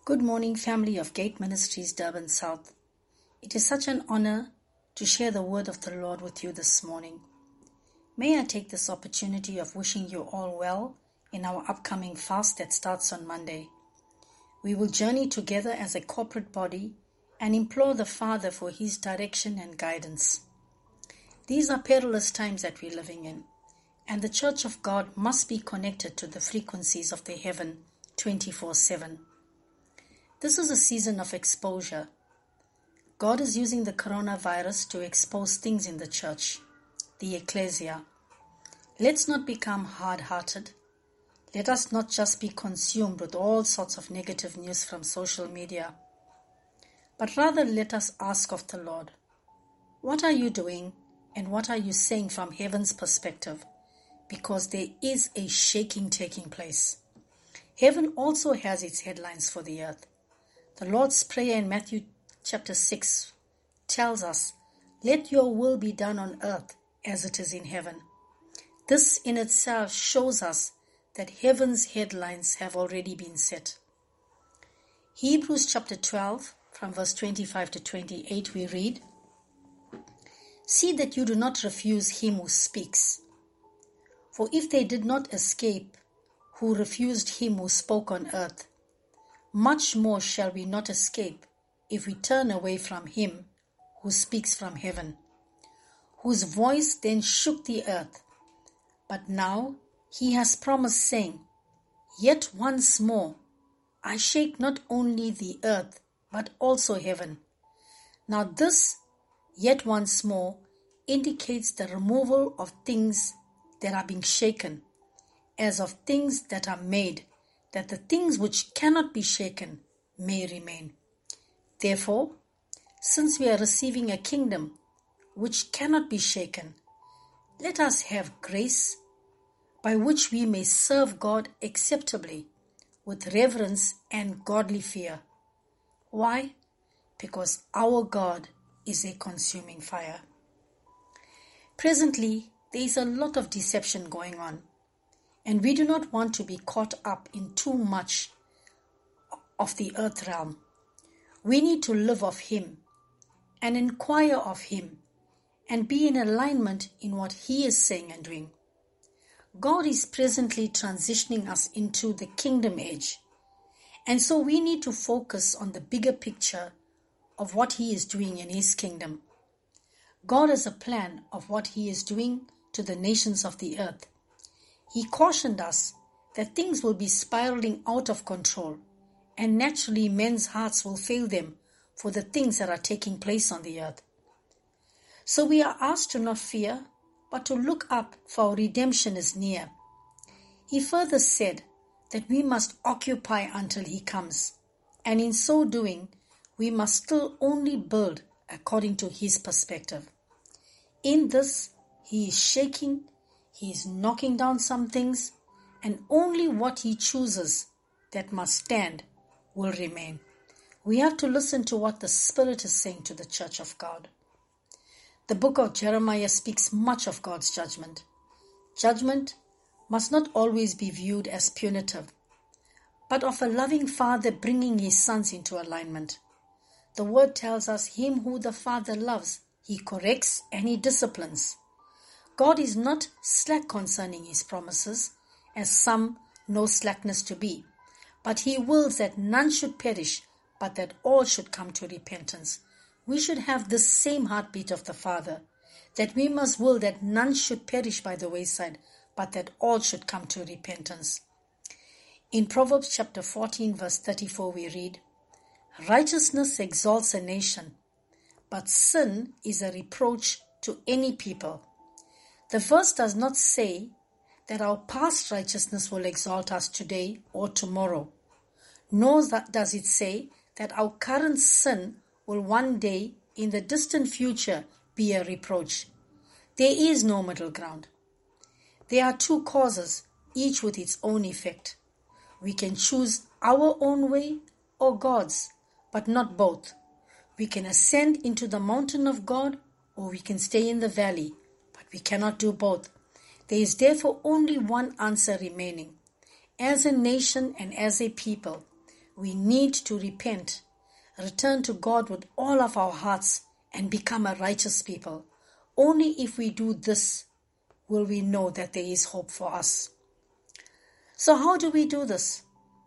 Good morning, family of Gate Ministries, Durban South. It is such an honor to share the word of the Lord with you this morning. May I take this opportunity of wishing you all well in our upcoming fast that starts on Monday. We will journey together as a corporate body and implore the Father for His direction and guidance. These are perilous times that we're living in, and the Church of God must be connected to the frequencies of the heaven 24/7. This is a season of exposure. God is using the coronavirus to expose things in the church, the ecclesia. Let's not become hard-hearted. Let us not just be consumed with all sorts of negative news from social media, but rather let us ask of the Lord, what are you doing and what are you saying from heaven's perspective? Because there is a shaking taking place. Heaven also has its headlines for the earth. The Lord's Prayer in Matthew chapter 6 tells us, "Let your will be done on earth as it is in heaven." This in itself shows us that heaven's headlines have already been set. Hebrews chapter 12 from verse 25 to 28 we read, "See that you do not refuse him who speaks. For if they did not escape who refused him who spoke on earth, much more shall we not escape if we turn away from him who speaks from heaven, whose voice then shook the earth. But now he has promised, saying, Yet once more I shake not only the earth, but also heaven. Now this, yet once more, indicates the removal of things that are being shaken, as of things that are made, that the things which cannot be shaken may remain. Therefore, since we are receiving a kingdom which cannot be shaken, let us have grace by which we may serve God acceptably with reverence and godly fear. Why? Because our God is a consuming fire. Presently, there is a lot of deception going on, and we do not want to be caught up in too much of the earth realm. We need to live of Him and inquire of Him and be in alignment in what He is saying and doing. God is presently transitioning us into the kingdom age, and so we need to focus on the bigger picture of what He is doing in His kingdom. God has a plan of what He is doing to the nations of the earth. He cautioned us that things will be spiraling out of control, and naturally men's hearts will fail them for the things that are taking place on the earth. So we are asked to not fear, but to look up, for our redemption is near. He further said that we must occupy until He comes, and in so doing, we must still only build according to His perspective. In this, He is shaking, He is knocking down some things, and only what He chooses that must stand will remain. We have to listen to what the Spirit is saying to the Church of God. The book of Jeremiah speaks much of God's judgment. Judgment must not always be viewed as punitive, but of a loving Father bringing His sons into alignment. The word tells us, "Him who the Father loves, He corrects and He disciplines." God is not slack concerning His promises, as some know slackness to be, but He wills that none should perish, but that all should come to repentance. We should have the same heartbeat of the Father, that we must will that none should perish by the wayside, but that all should come to repentance. In Proverbs chapter 14 verse 34 we read, "Righteousness exalts a nation, but sin is a reproach to any people." The verse does not say that our past righteousness will exalt us today or tomorrow, nor does it say that our current sin will one day in the distant future be a reproach. There is no middle ground. There are two causes, each with its own effect. We can choose our own way or God's, but not both. We can ascend into the mountain of God, or we can stay in the valley, but we cannot do both. There is therefore only one answer remaining. As a nation and as a people, We need to repent, return to God with all of our hearts, and become a righteous people. Only if we do this will we know that there is hope for us. So how do we do this?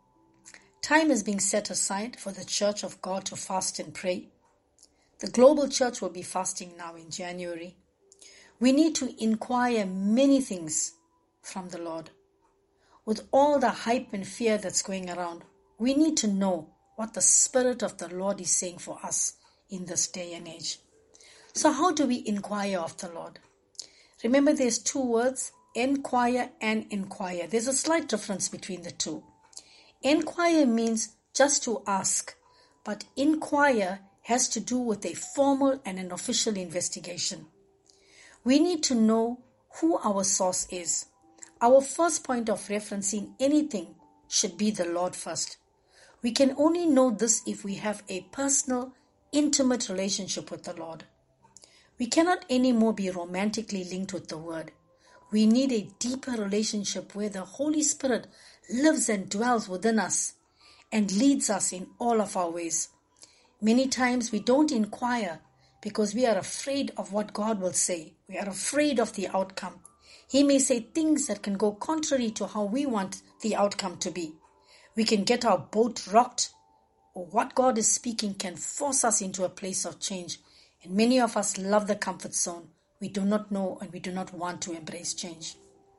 Time is being set aside for the Church of God to fast and pray. The global church will be fasting now in January. We need to inquire many things from the Lord. With all the hype and fear that's going around, we need to know what the Spirit of the Lord is saying for us in this day and age. So how do we inquire of the Lord? Remember, there's two words, enquire and inquire. There's a slight difference between the two. Enquire means just to ask, but inquire has to do with a formal and an official investigation. We need to know who our source is. Our first point of reference in anything should be the Lord first. We can only know this if we have a personal, intimate relationship with the Lord. We cannot anymore be romantically linked with the Word. We need a deeper relationship where the Holy Spirit lives and dwells within us and leads us in all of our ways. Many times we don't inquire because we are afraid of what God will say. We are afraid of the outcome. He may say things that can go contrary to how we want the outcome to be. We can get our boat rocked, or what God is speaking can force us into a place of change. And many of us love the comfort zone. We do not know and we do not want to embrace change.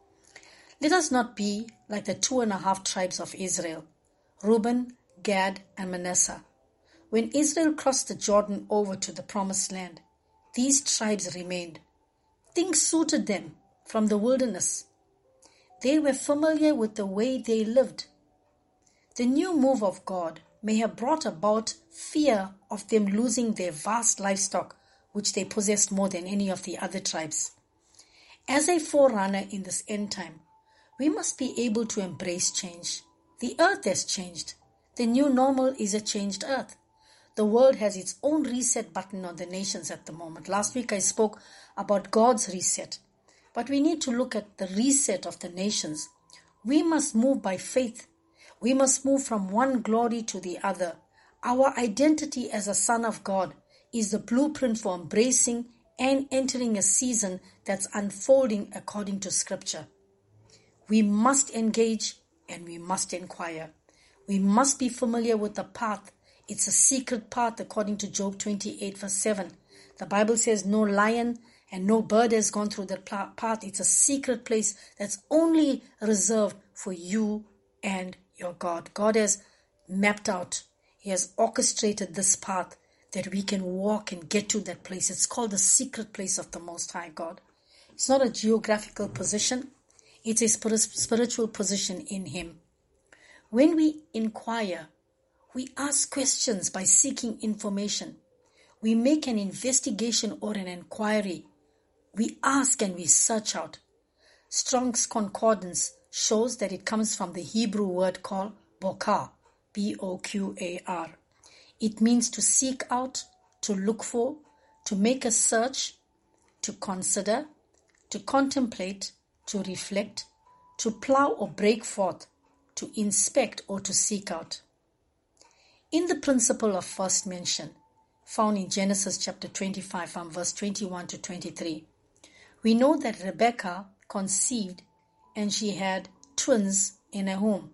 Let us not be like the 2.5 tribes of Israel, Reuben, Gad, and Manasseh. When Israel crossed the Jordan over to the promised land, these tribes remained. Things suited them from the wilderness. They were familiar with the way they lived. The new move of God may have brought about fear of them losing their vast livestock, which they possessed more than any of the other tribes. As a forerunner in this end time, we must be able to embrace change. The earth has changed. The new normal is a changed earth. The world has its own reset button on the nations at the moment. Last week I spoke about God's reset. But we need to look at the reset of the nations. We must move by faith. We must move from one glory to the other. Our identity as a son of God is the blueprint for embracing and entering a season that's unfolding according to Scripture. We must engage and we must inquire. We must be familiar with the path. It's a secret path according to Job 28 verse 7. The Bible says no lion and no bird has gone through that path. It's a secret place that's only reserved for you and your God. God has mapped out. He has orchestrated this path that we can walk and get to that place. It's called the secret place of the Most High God. It's not a geographical position. It's a spiritual position in Him. When we inquire, we ask questions by seeking information. We make an investigation or an inquiry. We ask and we search out. Strong's Concordance shows that it comes from the Hebrew word called bokar, B-O-Q-A-R. It means to seek out, to look for, to make a search, to consider, to contemplate, to reflect, to plow or break forth, to inspect or to seek out. In the principle of first mention, found in Genesis chapter 25 from verse 21 to 23, we know that Rebekah conceived and she had twins in her womb.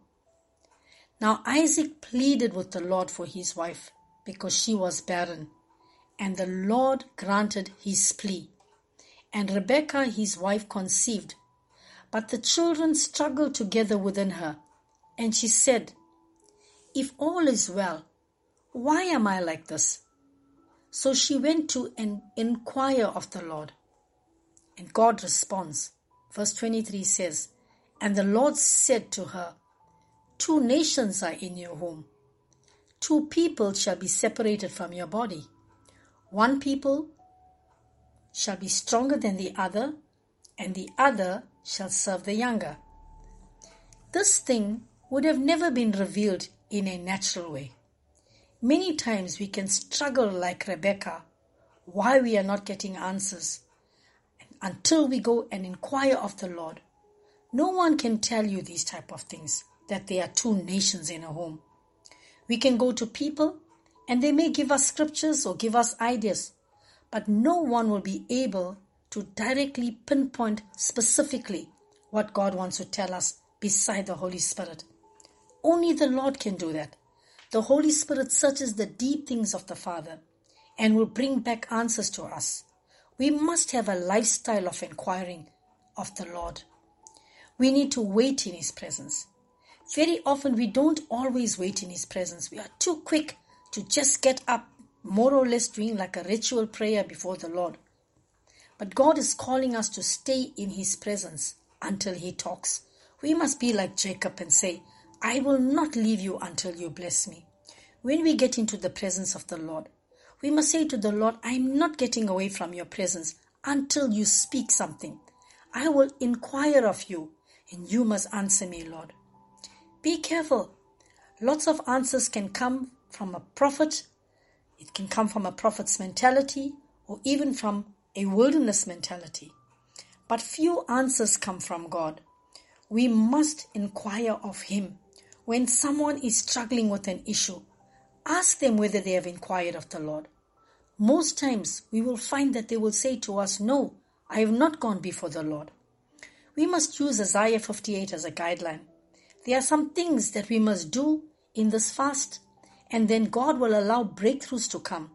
Now Isaac pleaded with the Lord for his wife because she was barren, and the Lord granted his plea. And Rebekah, his wife, conceived, but the children struggled together within her, and she said, "If all is well, why am I like this?" So she went to inquire of the Lord. And God responds. Verse 23 says, "And the Lord said to her, 2 nations are in your womb. 2 people shall be separated from your body. 1 people shall be stronger than the other, and the other shall serve the younger." This thing would have never been revealed in a natural way. Many times we can struggle like Rebekah, why we are not getting answers. Until we go and inquire of the Lord, no one can tell you these type of things, that there are 2 nations in a home. We can go to people and they may give us scriptures or give us ideas, but no one will be able to directly pinpoint specifically what God wants to tell us beside the Holy Spirit. Only the Lord can do that. The Holy Spirit searches the deep things of the Father and will bring back answers to us. We must have a lifestyle of inquiring of the Lord. We need to wait in His presence. Very often we don't always wait in His presence. We are too quick to just get up, more or less doing like a ritual prayer before the Lord. But God is calling us to stay in His presence until He talks. We must be like Jacob and say, I will not leave you until you bless me. When we get into the presence of the Lord, we must say to the Lord, I am not getting away from your presence until you speak something. I will inquire of you and you must answer me, Lord. Be careful. Lots of answers can come from a prophet. It can come from a prophet's mentality or even from a wilderness mentality. But few answers come from God. We must inquire of Him. When someone is struggling with an issue, ask them whether they have inquired of the Lord. Most times we will find that they will say to us, no, I have not gone before the Lord. We must use Isaiah 58 as a guideline. There are some things that we must do in this fast, and then God will allow breakthroughs to come.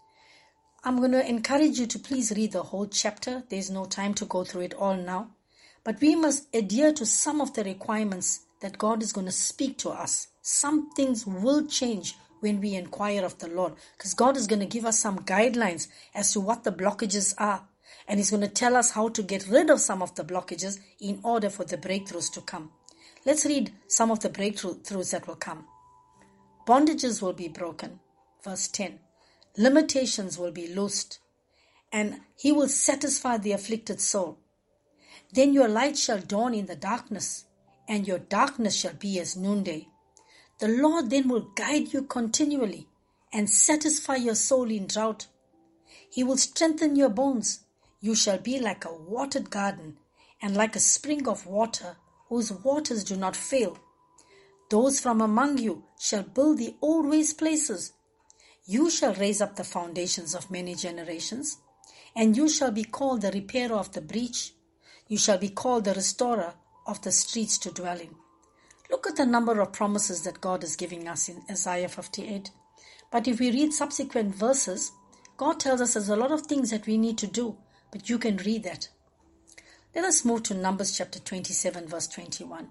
I'm going to encourage you to please read the whole chapter. There's no time to go through it all now. But we must adhere to some of the requirements that God is going to speak to us. Some things will change when we inquire of the Lord, because God is going to give us some guidelines as to what the blockages are. And He's going to tell us how to get rid of some of the blockages in order for the breakthroughs to come. Let's read some of the breakthroughs that will come. Bondages will be broken. Verse 10. Limitations will be loosed, and He will satisfy the afflicted soul. Then your light shall dawn in the darkness, and your darkness shall be as noonday. The Lord then will guide you continually and satisfy your soul in drought. He will strengthen your bones. You shall be like a watered garden and like a spring of water whose waters do not fail. Those from among you shall build the old waste places. You shall raise up the foundations of many generations, and you shall be called the repairer of the breach. You shall be called the restorer of the streets to dwell in. Look at the number of promises that God is giving us in Isaiah 58. But if we read subsequent verses, God tells us there's a lot of things that we need to do, but you can read that. Let us move to Numbers chapter 27, verse 21.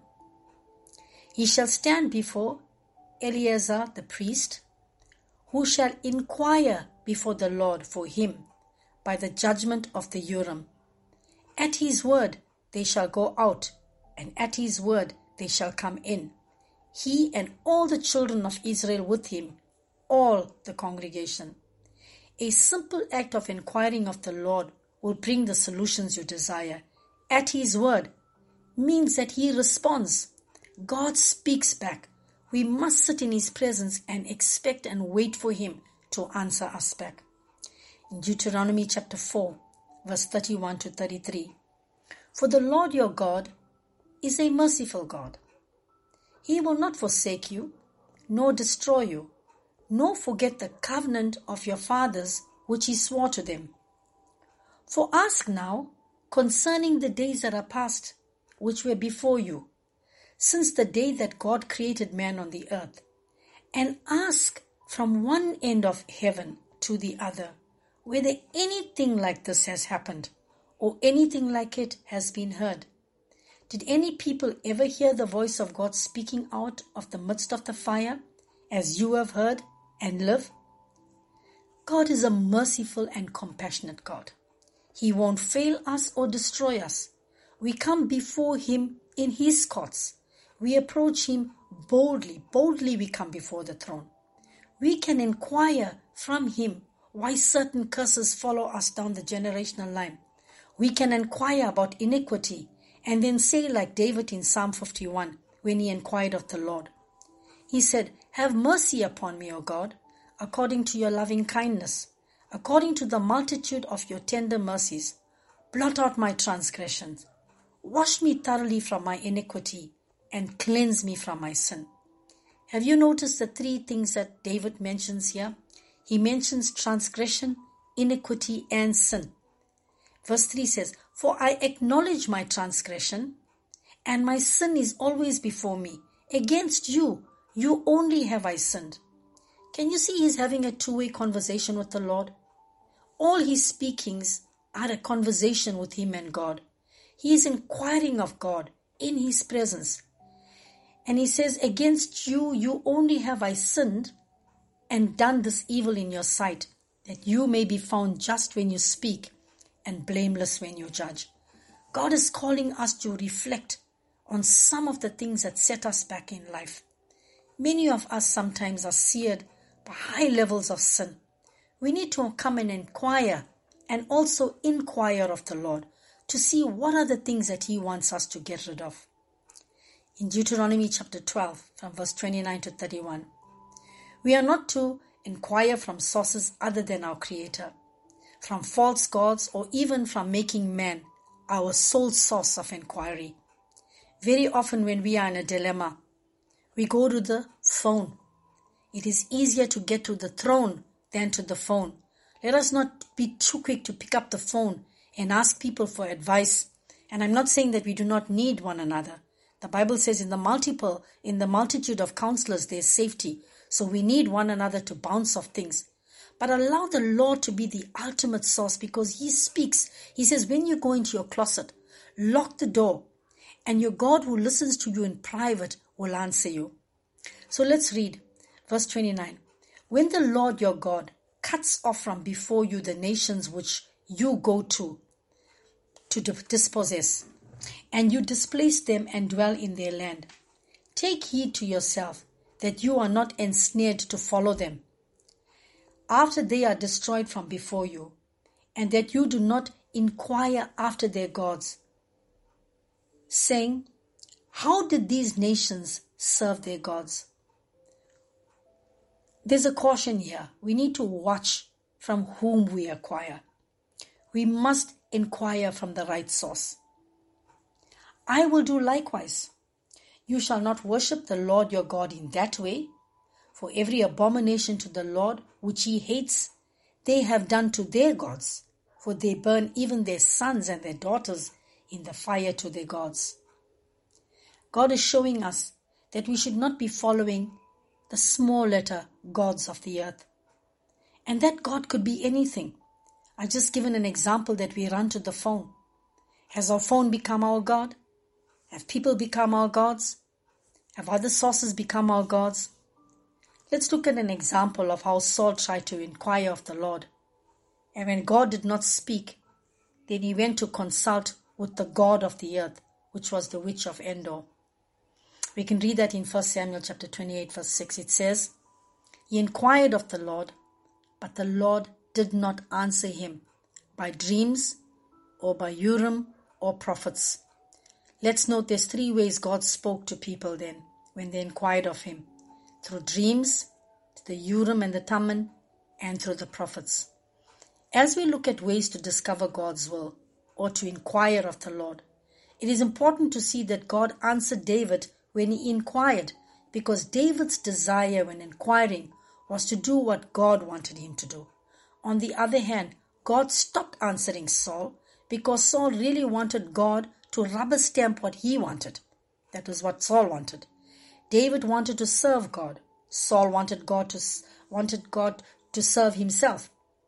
He shall stand before Eleazar the priest, who shall inquire before the Lord for him by the judgment of the Urim. At his word they shall go out, and at his word they shall come in, he and all the children of Israel with him, all the congregation. A simple act of inquiring of the Lord will bring the solutions you desire. At his word means that he responds. God speaks back. We must sit in his presence and expect and wait for him to answer us back. In Deuteronomy chapter 4, verse 31 to 33. For the Lord your God is a merciful God. He will not forsake you, nor destroy you, nor forget the covenant of your fathers which he swore to them. For ask now concerning the days that are past, which were before you, since the day that God created man on the earth, and ask from one end of heaven to the other, whether anything like this has happened, or anything like it has been heard. Did any people ever hear the voice of God speaking out of the midst of the fire, as you have heard and live? God is a merciful and compassionate God. He won't fail us or destroy us. We come before him in his courts. We approach him boldly. Boldly we come before the throne. We can inquire from him why certain curses follow us down the generational line. We can inquire about iniquity and then say like David in Psalm 51 when he inquired of the Lord. He said, have mercy upon me, O God, according to your loving kindness, according to the multitude of your tender mercies. Blot out my transgressions. Wash me thoroughly from my iniquity and cleanse me from my sin. Have you noticed the three things that David mentions here? He mentions transgression, iniquity, and sin. Verse 3 says, "For I acknowledge my transgression, and my sin is always before me. Against you, you only have I sinned." Can you see he's having a two-way conversation with the Lord? All his speakings are a conversation with him and God. He is inquiring of God in his presence. And he says, "Against you, you only have I sinned and done this evil in your sight, that you may be found just when you speak and blameless when you judge." God is calling us to reflect on some of the things that set us back in life. Many of us sometimes are seared by high levels of sin. We need to come and inquire and also inquire of the Lord to see what are the things that He wants us to get rid of. In Deuteronomy chapter 12, from verse 29 to 31, we are not to inquire from sources other than our Creator, from false gods, or even from making man our sole source of inquiry. Very often when we are in a dilemma, we go to the phone. It is easier to get to the throne than to the phone. Let us not be too quick to pick up the phone and ask people for advice. And I'm not saying that we do not need one another. The Bible says in the multitude of counselors there is safety. So we need one another to bounce off things. But allow the Lord to be the ultimate source, because He speaks. He says, when you go into your closet, lock the door, and your God who listens to you in private will answer you. So let's read verse 29. "When the Lord your God cuts off from before you the nations which you go to dispossess, and you displace them and dwell in their land, take heed to yourself that you are not ensnared to follow them after they are destroyed from before you, and that you do not inquire after their gods, saying, how did these nations serve their gods?" There's a caution here. We need to watch from whom we acquire. We must inquire from the right source. "I will do likewise. You shall not worship the Lord your God in that way, for every abomination to the Lord which He hates, they have done to their gods, for they burn even their sons and their daughters in the fire to their gods." God is showing us that we should not be following the small letter gods of the earth. And that God could be anything. I've just given an example that we run to the phone. Has our phone become our God? Have people become our gods? Have other sources become our gods? Let's look at an example of how Saul tried to inquire of the Lord. And when God did not speak, then he went to consult with the god of the earth, which was the witch of Endor. We can read that in 1 Samuel chapter 28 verse 6. It says, "He inquired of the Lord, but the Lord did not answer him by dreams or by Urim or prophets." Let's note there's three ways God spoke to people then when they inquired of Him. Through dreams, the Urim and the Thummim, and through the prophets. As we look at ways to discover God's will or to inquire of the Lord, it is important to see that God answered David when he inquired, because David's desire when inquiring was to do what God wanted him to do. On the other hand, God stopped answering Saul because Saul really wanted God to rubber stamp what he wanted. That was what Saul wanted. David wanted to serve God. Saul wanted God to serve himself.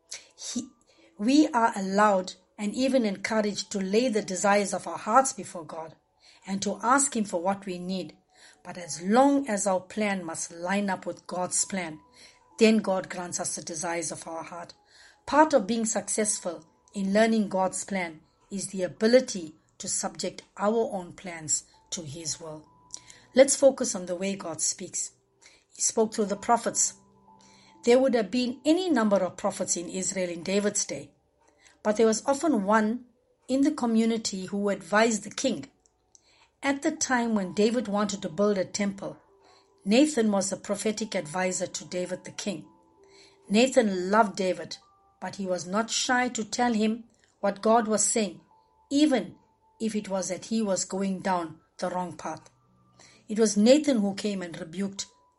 We are allowed and even encouraged to lay the desires of our hearts before God and to ask Him for what we need. But as long as our plan must line up with God's plan, then God grants us the desires of our heart. Part of being successful in learning God's plan is the ability to subject our own plans to His will. Let's focus on the way God speaks. He spoke through the prophets. There would have been any number of prophets in Israel in David's day, but there was often one in the community who advised the king. At the time when David wanted to build a temple, Nathan was the prophetic advisor to David the king. Nathan loved David, but he was not shy to tell him what God was saying, even if it was that he was going down the wrong path. It was Nathan who came and rebuked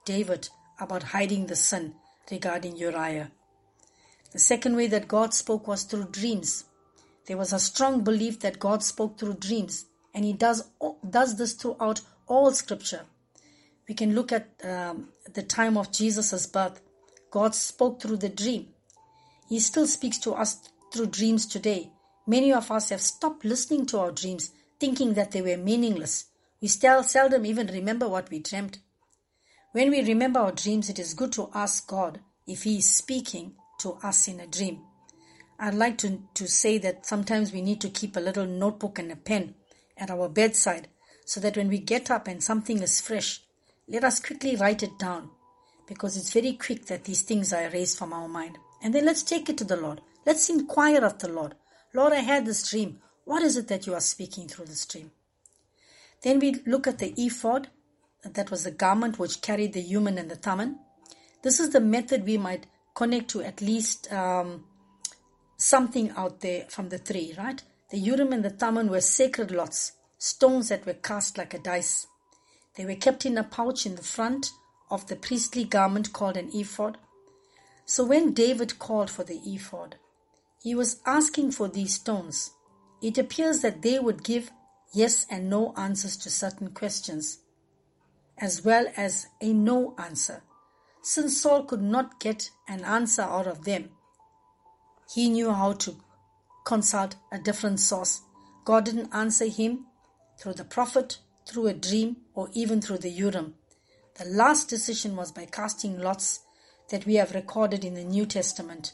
David about hiding the sin regarding Uriah. The second way that God spoke was through dreams. There was a strong belief that God spoke through dreams, and He does this throughout all Scripture. We can look at the time of Jesus' birth. God spoke through the dream. He still speaks to us through dreams today. Many of us have stopped listening to our dreams, thinking that they were meaningless. We still seldom even remember what we dreamt. When we remember our dreams, it is good to ask God if He is speaking to us in a dream. I'd like to say that sometimes we need to keep a little notebook and a pen at our bedside so that when we get up and something is fresh, let us quickly write it down, because it's very quick that these things are erased from our mind. And then let's take it to the Lord. Let's inquire of the Lord. Lord, I had this dream. What is it that you are speaking through this dream? Then we look at the ephod. That was the garment which carried the Urim and the Thummim. This is the method we might connect to at least something out there from the three, right? The Urim and the Thummim were sacred lots, stones that were cast like a dice. They were kept in a pouch in the front of the priestly garment called an ephod. So when David called for the ephod, he was asking for these stones. It appears that they would give yes and no answers to certain questions, as well as a no answer. Since Saul could not get an answer out of them, he knew how to consult a different source. God didn't answer him through the prophet, through a dream, or even through the Urim. The last decision was by casting lots that we have recorded in the New Testament.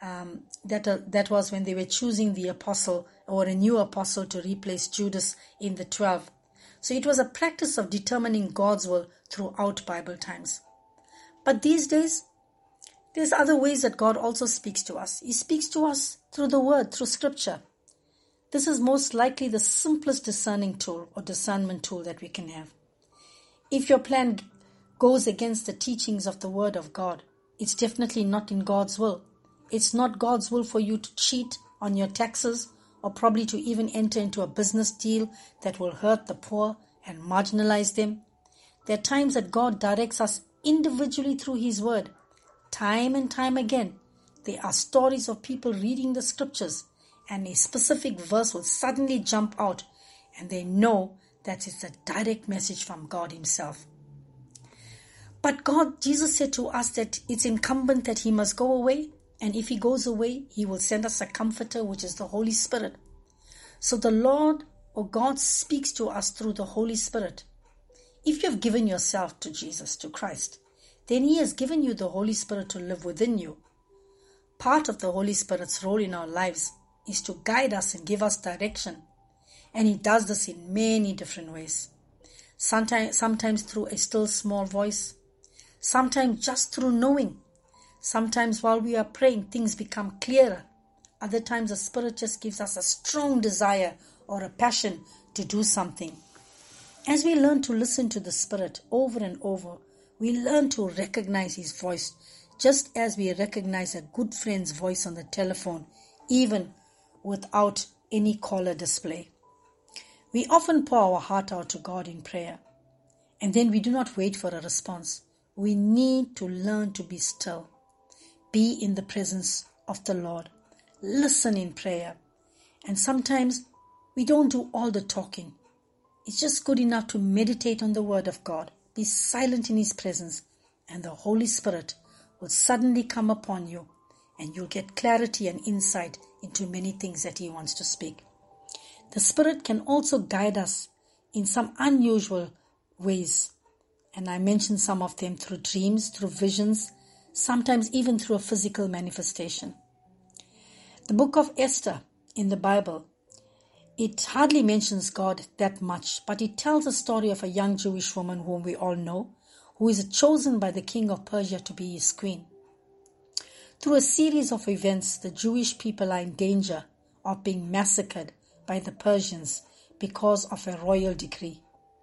That was when they were choosing the apostle or a new apostle to replace Judas in the 12. So it was a practice of determining God's will throughout Bible times. But these days, there's other ways that God also speaks to us. He speaks to us through the Word, through Scripture. This is most likely the simplest discerning tool or discernment tool that we can have. If your plan goes against the teachings of the Word of God, it's definitely not in God's will. It's not God's will for you to cheat on your taxes or probably to even enter into a business deal that will hurt the poor and marginalize them. There are times that God directs us individually through His Word. Time and time again, there are stories of people reading the Scriptures and a specific verse will suddenly jump out and they know that it's a direct message from God Himself. But Jesus said to us that it's incumbent that He must go away, and if He goes away, He will send us a comforter, which is the Holy Spirit. So the Lord or God speaks to us through the Holy Spirit. If you have given yourself to Jesus, to Christ, then He has given you the Holy Spirit to live within you. Part of the Holy Spirit's role in our lives is to guide us and give us direction. And He does this in many different ways. Sometimes through a still small voice. Sometimes just through knowing. Sometimes while we are praying, things become clearer. Other times the Spirit just gives us a strong desire or a passion to do something. As we learn to listen to the Spirit over and over, we learn to recognize His voice, just as we recognize a good friend's voice on the telephone, even without any caller display. We often pour our heart out to God in prayer, and then we do not wait for a response. We need to learn to be still, be in the presence of the Lord, listen in prayer, and sometimes we don't do all the talking. It's just good enough to meditate on the Word of God, be silent in His presence, and the Holy Spirit will suddenly come upon you, and you'll get clarity and insight into many things that He wants to speak. The Spirit can also guide us in some unusual ways, and I mentioned some of them through dreams, through visions, sometimes even through a physical manifestation. The book of Esther in the Bible, it hardly mentions God that much, but it tells the story of a young Jewish woman whom we all know, who is chosen by the king of Persia to be his queen. Through a series of events, the Jewish people are in danger of being massacred by the Persians because of a royal decree.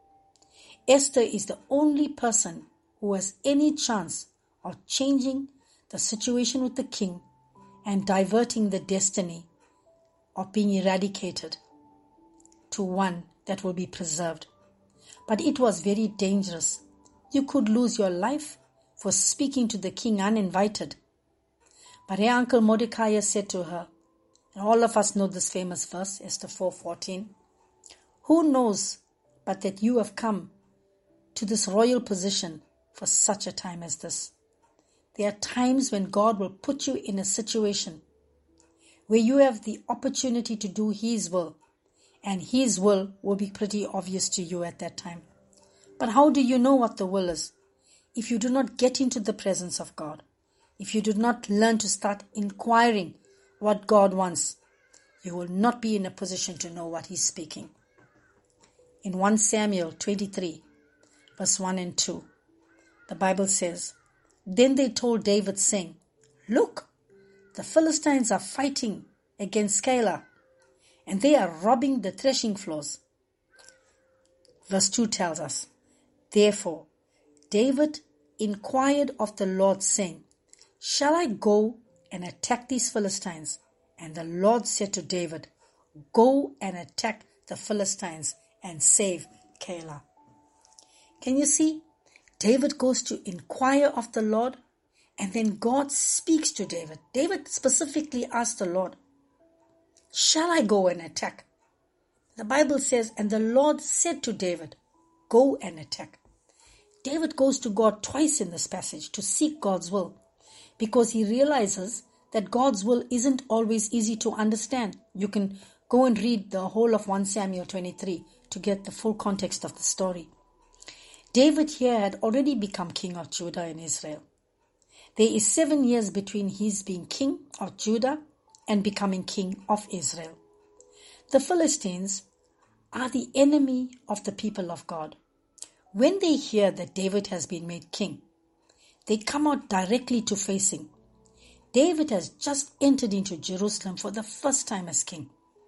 Esther is the only person who has any chance of changing the situation with the king and diverting the destiny of being eradicated to one that will be preserved. But it was very dangerous You could lose your life for speaking to the king uninvited. But her uncle Mordecai said to her, and all of us know this famous verse, Esther 4:14, who knows but that you have come to this royal position for such a time as this? There are times when God will put you in a situation where you have the opportunity to do His will, and His will be pretty obvious to you at that time. But how do you know what the will is? If you do not get into the presence of God, if you do not learn to start inquiring what God wants, you will not be in a position to know what He's speaking. In 1 Samuel 23, verse 1 and 2, the Bible says, then they told David, saying, look, the Philistines are fighting against Keilah, and they are robbing the threshing floors. Verse 2 tells us, therefore David inquired of the Lord, saying, shall I go and attack these Philistines? And the Lord said to David, go and attack the Philistines and save Keilah. Can you see? David goes to inquire of the Lord, and then God speaks to David. David specifically asked the Lord, shall I go and attack? The Bible says, and the Lord said to David, go and attack. David goes to God twice in this passage to seek God's will, because he realizes that God's will isn't always easy to understand. You can go and read the whole of 1 Samuel 23 to get the full context of the story. David here had already become king of Judah and Israel. There is 7 years between his being king of Judah and becoming king of Israel. The Philistines are the enemy of the people of God. When they hear that David has been made king, they come out directly to face him. David has just entered into Jerusalem for the first time as king.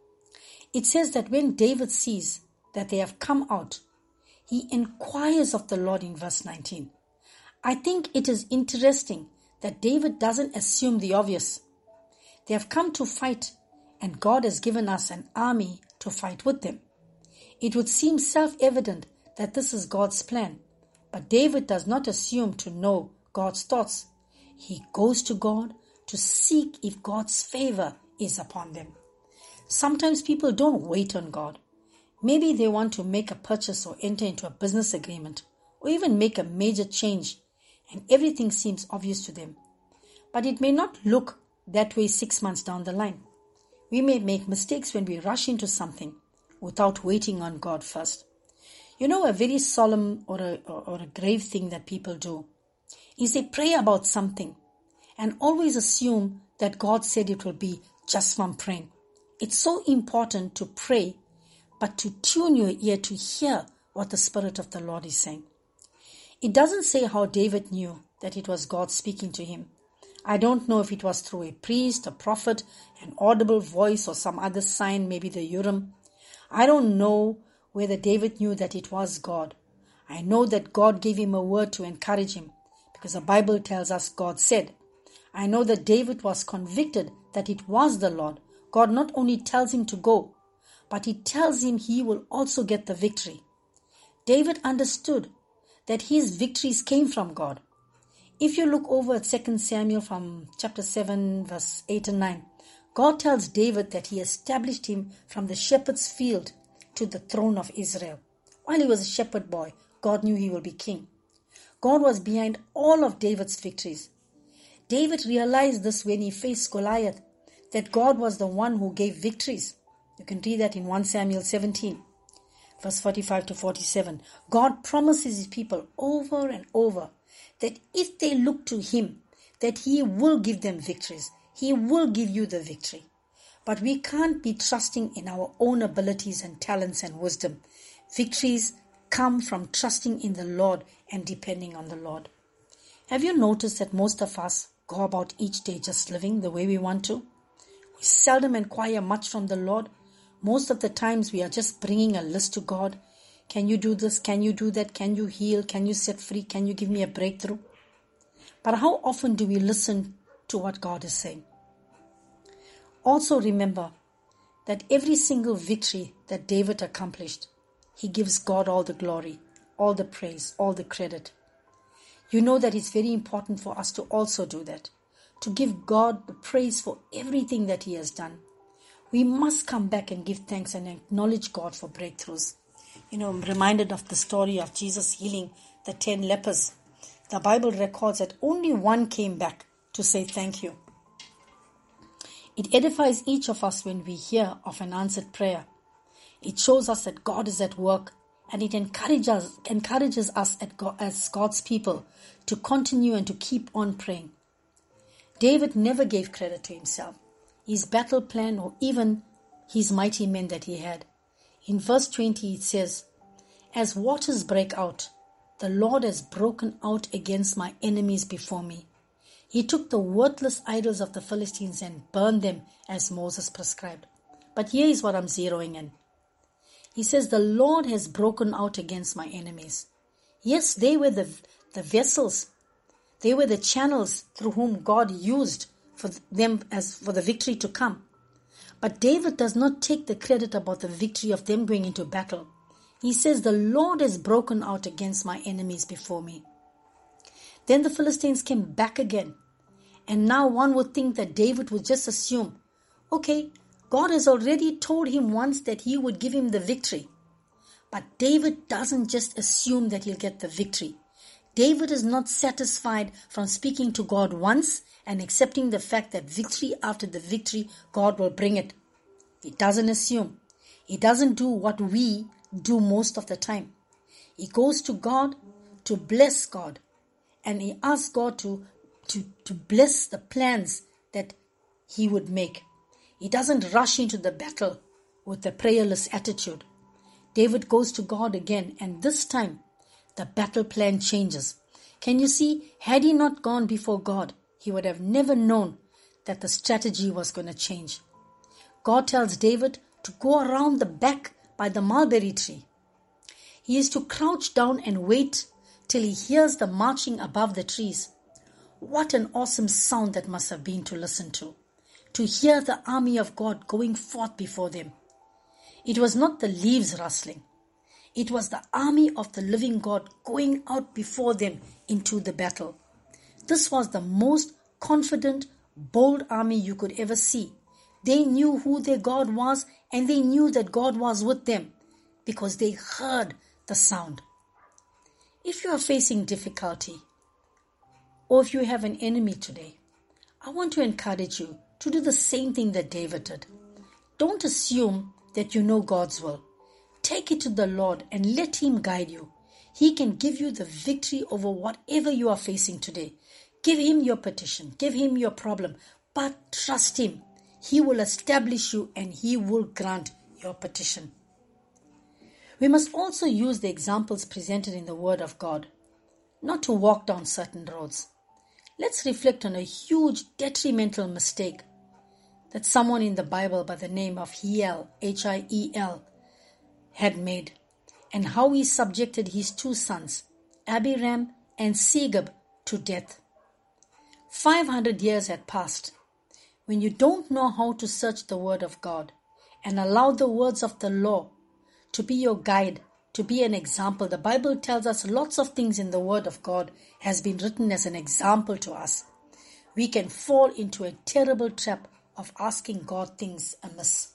It says that when David sees that they have come out, he inquires of the Lord in verse 19. I think it is interesting that David doesn't assume the obvious. They have come to fight, and God has given us an army to fight with them. It would seem self-evident that this is God's plan, but David does not assume to know God's thoughts. He goes to God to seek if God's favor is upon them. Sometimes people don't wait on God. Maybe they want to make a purchase or enter into a business agreement or even make a major change, and everything seems obvious to them. But it may not look that way 6 months down the line. We may make mistakes when we rush into something without waiting on God first. You know, a very solemn or a grave thing that people do is they pray about something and always assume that God said it will be just from praying. It's so important to pray, but to tune your ear to hear what the Spirit of the Lord is saying. It doesn't say how David knew that it was God speaking to him. I don't know if it was through a priest, a prophet, an audible voice, or some other sign, maybe the Urim. I don't know whether David knew that it was God. I know that God gave him a word to encourage him, because the Bible tells us God said. I know that David was convicted that it was the Lord. God not only tells him to go, but he tells him he will also get the victory. David understood that his victories came from God. If you look over at 2 Samuel from chapter 7, verse 8 and 9, God tells David that he established him from the shepherd's field to the throne of Israel. While he was a shepherd boy, God knew he will be king. God was behind all of David's victories. David realized this when he faced Goliath, that God was the one who gave victories. You can read that in 1 Samuel 17, verse 45 to 47. God promises his people over and over that if they look to him, that he will give them victories. He will give you the victory. But we can't be trusting in our own abilities and talents and wisdom. Victories come from trusting in the Lord and depending on the Lord. Have you noticed that most of us go about each day just living the way we want to? We seldom inquire much from the Lord. Most of the times we are just bringing a list to God. Can you do this? Can you do that? Can you heal? Can you set free? Can you give me a breakthrough? But how often do we listen to what God is saying? Also remember that every single victory that David accomplished, he gives God all the glory, all the praise, all the credit. You know that it's very important for us to also do that, to give God the praise for everything that He has done. We must come back and give thanks and acknowledge God for breakthroughs. I'm reminded of the story of Jesus healing the 10 lepers. The Bible records that only one came back to say thank you. It edifies each of us when we hear of an answered prayer. It shows us that God is at work, and it encourages us as God's people to continue and to keep on praying. David never gave credit to himself, his battle plan, or even his mighty men that he had. In verse 20 it says, "As waters break out, the Lord has broken out against my enemies before me. He took the worthless idols of the Philistines and burned them as Moses prescribed." But here is what I'm zeroing in. He says, the Lord has broken out against my enemies. Yes, they were the vessels. They were the channels through whom God used for them for the victory to come. But David does not take the credit about the victory of them going into battle. He says, the Lord has broken out against my enemies before me. Then the Philistines came back again. And now one would think that David would just assume, okay, God has already told him once that He would give him the victory. But David doesn't just assume that he'll get the victory. David is not satisfied from speaking to God once and accepting the fact that victory after the victory, God will bring it. He doesn't assume. He doesn't do what we do most of the time. He goes to God to bless God, and he asks God to bless the plans that He would make. He doesn't rush into the battle with a prayerless attitude. David goes to God again, and this time the battle plan changes. Can you see, had he not gone before God, he would have never known that the strategy was going to change. God tells David to go around the back by the mulberry tree. He is to crouch down and wait till he hears the marching above the trees. What an awesome sound that must have been to listen to hear the army of God going forth before them. It was not the leaves rustling. It was the army of the living God going out before them into the battle. This was the most confident, bold army you could ever see. They knew who their God was, and they knew that God was with them because they heard the sound. If you are facing difficulty, or if you have an enemy today, I want to encourage you to do the same thing that David did. Don't assume that you know God's will. Take it to the Lord and let Him guide you. He can give you the victory over whatever you are facing today. Give Him your petition. Give Him your problem. But trust Him. He will establish you and He will grant your petition. We must also use the examples presented in the Word of God, not to walk down certain roads. Let's reflect on a huge detrimental mistake that someone in the Bible by the name of Hiel, Hiel, had made, and how he subjected his 2 sons, Abiram and Segub, to death. 500 years had passed. When you don't know how to search the Word of God and allow the words of the law to be your guide, to be an example. The Bible tells us lots of things in the Word of God has been written as an example to us. We can fall into a terrible trap of asking God things amiss.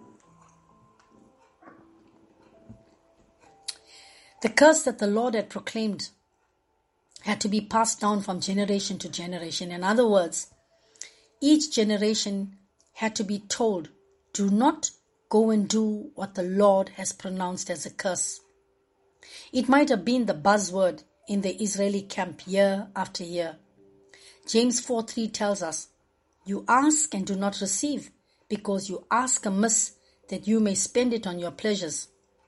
The curse that the Lord had proclaimed had to be passed down from generation to generation. In other words, each generation had to be told, do not go and do what the Lord has pronounced as a curse. It might have been the buzzword in the Israeli camp year after year. James 4:3 tells us, you ask and do not receive, because you ask amiss, that you may spend it on your pleasures.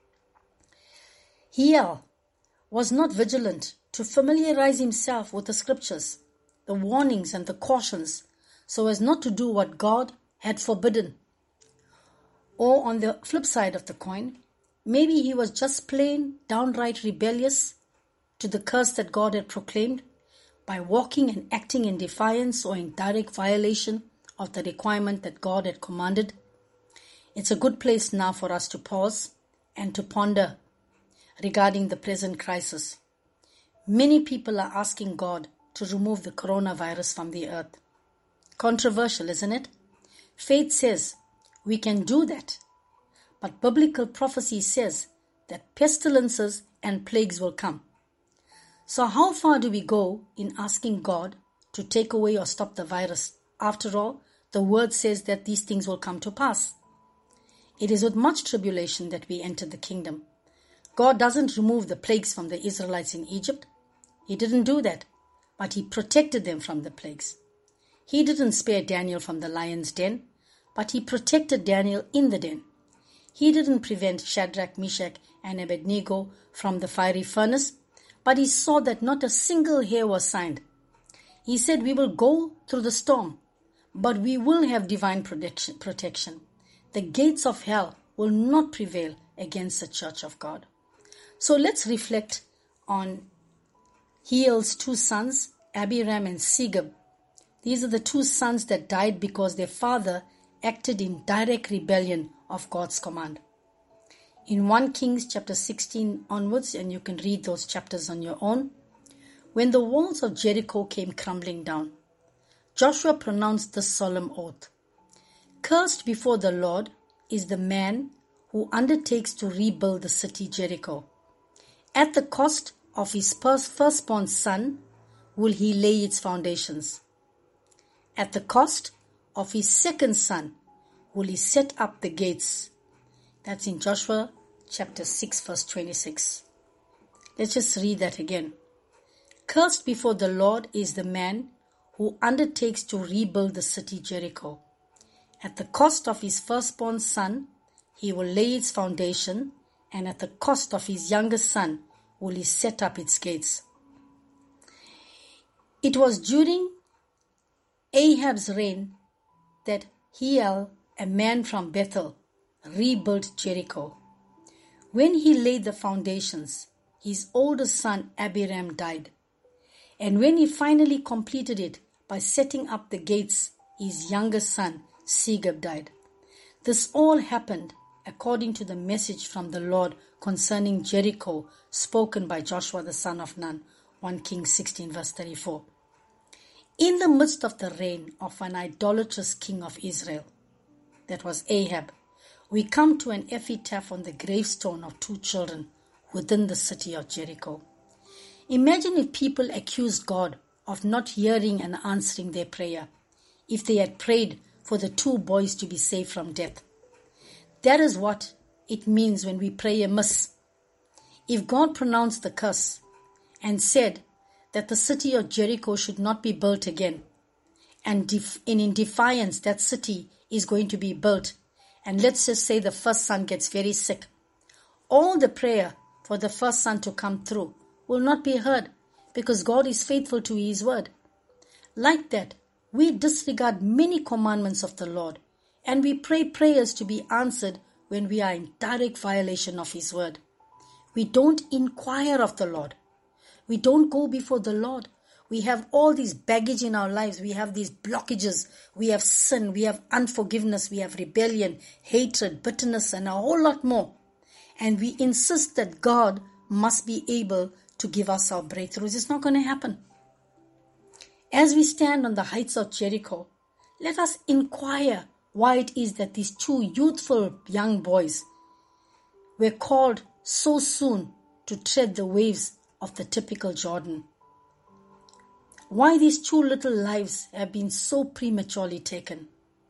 Hiel was not vigilant to familiarize himself with the scriptures, the warnings and the cautions, so as not to do what God had forbidden. Or on the flip side of the coin, maybe he was just plain, downright rebellious to the curse that God had proclaimed by walking and acting in defiance or in direct violation of the requirement that God had commanded. It's a good place now for us to pause and to ponder regarding the present crisis. Many people are asking God to remove the coronavirus from the earth. Controversial, isn't it? Faith says we can do that, but biblical prophecy says that pestilences and plagues will come. So how far do we go in asking God to take away or stop the virus? After all, the word says that these things will come to pass. It is with much tribulation that we enter the kingdom. God doesn't remove the plagues from the Israelites in Egypt. He didn't do that, but He protected them from the plagues. He didn't spare Daniel from the lion's den, but He protected Daniel in the den. He didn't prevent Shadrach, Meshach, and Abednego from the fiery furnace, but He saw that not a single hair was signed. He said, we will go through the storm, but we will have divine protection. The gates of hell will not prevail against the church of God. So let's reflect on Hiel's two sons, Abiram and Segub. These are the two sons that died because their father acted in direct rebellion of God's command. In 1 Kings chapter 16 onwards, and you can read those chapters on your own, when the walls of Jericho came crumbling down, Joshua pronounced this solemn oath. Cursed before the Lord is the man who undertakes to rebuild the city Jericho. At the cost of his firstborn son will he lay its foundations. At the cost of his second son will he set up the gates. That's in Joshua chapter 6 verse 26. Let's just read that again. Cursed before the Lord is the man who undertakes to rebuild the city Jericho. At the cost of his firstborn son, he will lay its foundation, and at the cost of his youngest son will he set up its gates. It was during Ahab's reign that Hiel, a man from Bethel, rebuilt Jericho. When he laid the foundations, his oldest son Abiram died. And when he finally completed it by setting up the gates, his youngest son Segub died. This all happened according to the message from the Lord concerning Jericho spoken by Joshua the son of Nun, 1 Kings 16 verse 34. In the midst of the reign of an idolatrous king of Israel, that was Ahab, we come to an epitaph on the gravestone of two children within the city of Jericho. Imagine if people accused God of not hearing and answering their prayer, if they had prayed for the two boys to be saved from death. That is what it means when we pray amiss. If God pronounced the curse and said that the city of Jericho should not be built again, and in defiance that city is going to be built, and let's just say the first son gets very sick, all the prayer for the first son to come through will not be heard because God is faithful to His word. Like that, we disregard many commandments of the Lord and we pray prayers to be answered when we are in direct violation of His word. We don't inquire of the Lord. We don't go before the Lord. We have all this baggage in our lives. We have these blockages. We have sin. We have unforgiveness. We have rebellion, hatred, bitterness, and a whole lot more. And we insist that God must be able to give us our breakthroughs. It's not going to happen. As we stand on the heights of Jericho, let us inquire why it is that these two youthful young boys were called so soon to tread the waves of the typical Jordan. Why these two little lives have been so prematurely taken.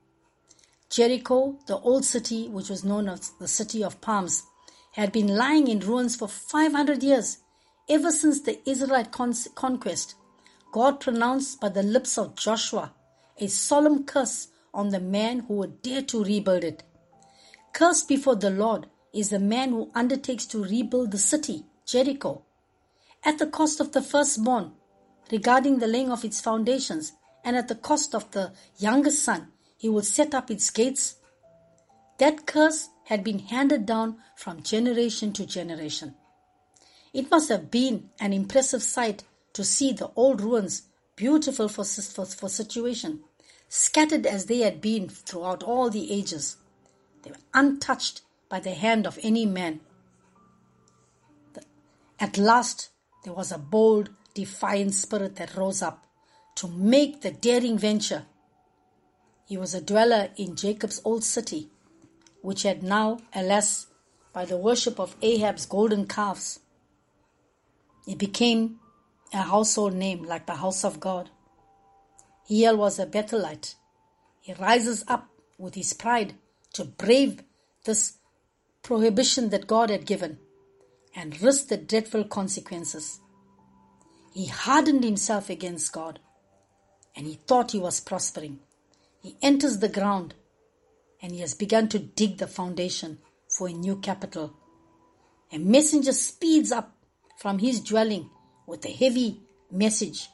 Jericho, the old city which was known as the City of Palms, had been lying in ruins for 500 years. Ever since the Israelite conquest, God pronounced by the lips of Joshua a solemn curse on the man who would dare to rebuild it. Cursed before the Lord is the man who undertakes to rebuild the city, Jericho, at the cost of the firstborn, regarding the laying of its foundations, and at the cost of the youngest son, he will set up its gates. That curse had been handed down from generation to generation. It must have been an impressive sight to see the old ruins, beautiful for situation, scattered as they had been throughout all the ages. They were untouched by the hand of any man. At last, there was a bold, defiant spirit that rose up to make the daring venture. He was a dweller in Jacob's old city, which had now, alas, by the worship of Ahab's golden calves, it became a household name like the house of God. Hiel was a Bethelite. He rises up with his pride to brave this prohibition that God had given and risk the dreadful consequences. He hardened himself against God and he thought he was prospering. He enters the ground and he has begun to dig the foundation for a new capital. A messenger speeds up from his dwelling with a heavy message.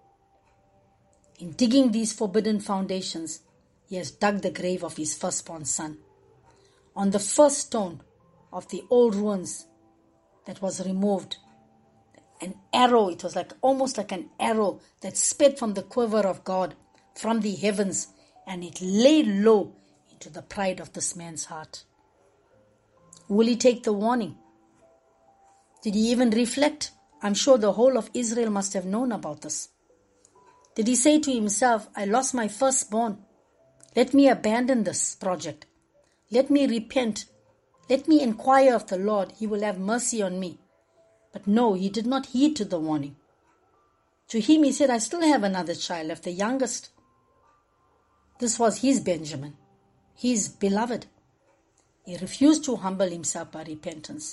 In digging these forbidden foundations, he has dug the grave of his firstborn son. On the first stone of the old ruins that was removed, an arrow, it was almost like an arrow that sped from the quiver of God, from the heavens, and it laid low into the pride of this man's heart. Will he take the warning? Did he even reflect? I'm sure the whole of Israel must have known about this. Did he say to himself, I lost my firstborn. Let me abandon this project. Let me repent. Let me inquire of the Lord. He will have mercy on me. But no, he did not heed to the warning. To him he said, I still have another child left, the youngest. This was his Benjamin, his beloved. He refused to humble himself by repentance.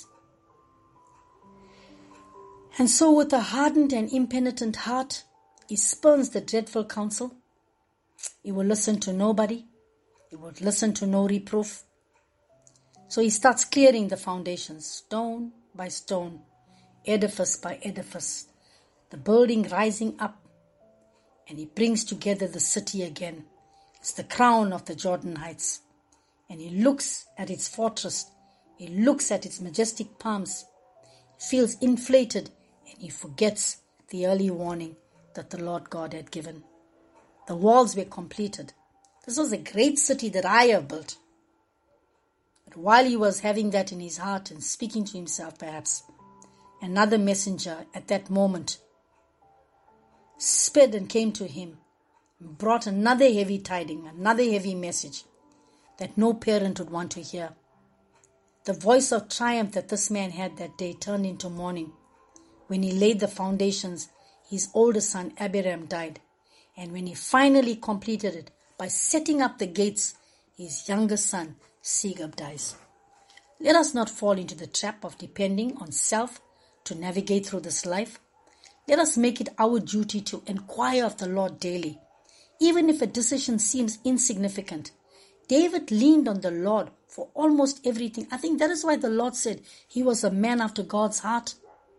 And so with a hardened and impenitent heart, he spurns the dreadful counsel. He will listen to nobody. He will listen to no reproof. So he starts clearing the foundations, stone by stone, edifice by edifice, the building rising up, and he brings together the city again. It's the crown of the Jordan Heights. And he looks at its fortress. He looks at its majestic palms. He feels inflated and he forgets the early warning that the Lord God had given. The walls were completed. This was a great city that I have built. But while he was having that in his heart and speaking to himself perhaps, another messenger at that moment sped and came to him and brought another heavy tiding, another heavy message that no parent would want to hear. The voice of triumph that this man had that day turned into mourning. When he laid the foundations, his older son Abiram died. And when he finally completed it by setting up the gates, his younger son Segub dies. Let us not fall into the trap of depending on self to navigate through this life. Let us make it our duty to inquire of the Lord daily, even if a decision seems insignificant. David leaned on the Lord for almost everything. I think that is why the Lord said he was a man after God's heart.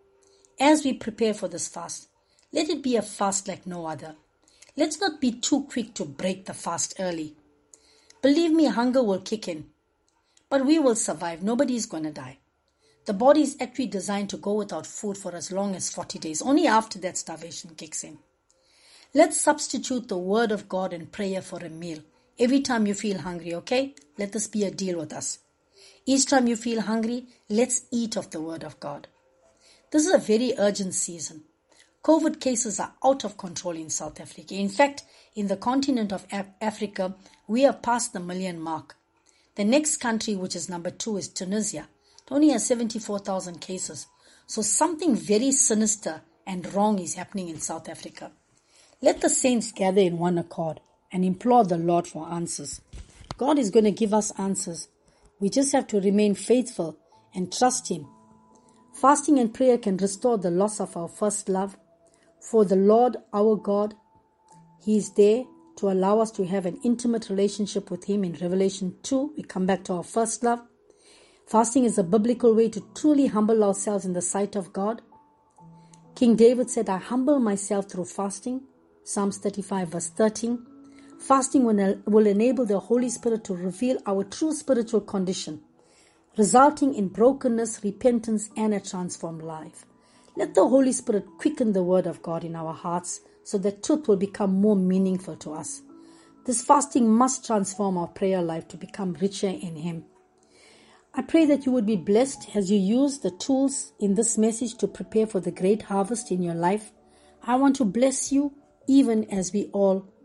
As we prepare for this fast, let it be a fast like no other. Let's not be too quick to break the fast early. Believe me, hunger will kick in. But we will survive. Nobody is going to die. The body is actually designed to go without food for as long as 40 days. Only after that starvation kicks in. Let's substitute the word of God and prayer for a meal. Every time you feel hungry, okay? Let this be a deal with us. Each time you feel hungry, let's eat of the word of God. This is a very urgent season. COVID cases are out of control in South Africa. In fact, in the continent of Africa, we are past the 1 million mark. The next country, which is number 2, is Tunisia. It only has 74,000 cases. So something very sinister and wrong is happening in South Africa. Let the saints gather in one accord and implore the Lord for answers. God is going to give us answers. We just have to remain faithful and trust Him. Fasting and prayer can restore the loss of our first love. For the Lord, our God, He is there to allow us to have an intimate relationship with Him. In Revelation 2, we come back to our first love. Fasting is a biblical way to truly humble ourselves in the sight of God. King David said, I humble myself through fasting. Psalms 35 verse 13. Fasting will enable the Holy Spirit to reveal our true spiritual condition, resulting in brokenness, repentance, and a transformed life. Let the Holy Spirit quicken the word of God in our hearts so that truth will become more meaningful to us. This fasting must transform our prayer life to become richer in Him. I pray that you would be blessed as you use the tools in this message to prepare for the great harvest in your life. I want to bless you even as we all